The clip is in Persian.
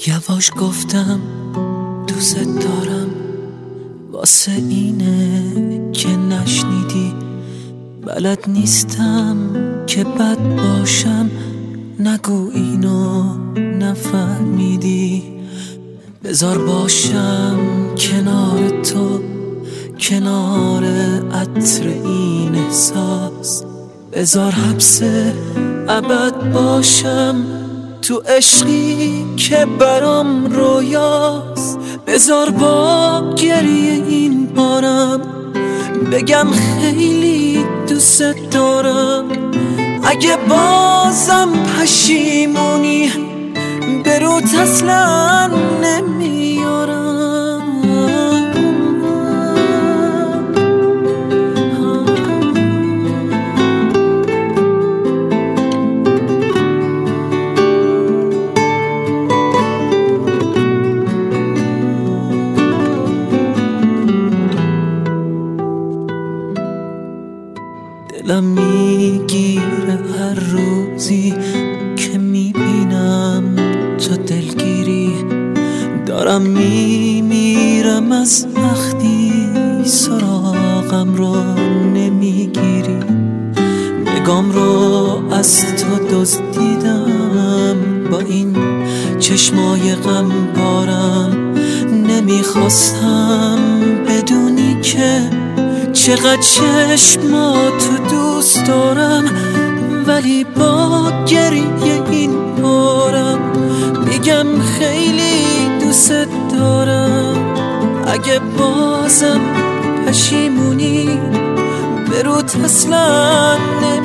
یواش گفتم دوست دارم، واسه اینه که نشنیدی. بلد نیستم که بد باشم، نگو اینو نفهمیدی. بذار باشم کنار تو، کنار عطر این احساس. بذار حبس ابد باشم تو عشقی که برام رویاست. بذار با گریه این بارم بگم خیلی دوست دارم. اگه بازم پشیمونی به روت اصلا نمیارم. دلم میگیره هر روزی که میبینم تو دلگیری. دارم میمیرم از وقتی سراغم رو نمیگیری. نگام رو از تو دزدیدم با این چشمای غم بارم. نمیخواستم بدونی که چقدر چشماتو دوست دارم، ولی با گریه این بارم میگم خیلی دوست دارم. اگه بازم پشیمونی به روت اصلا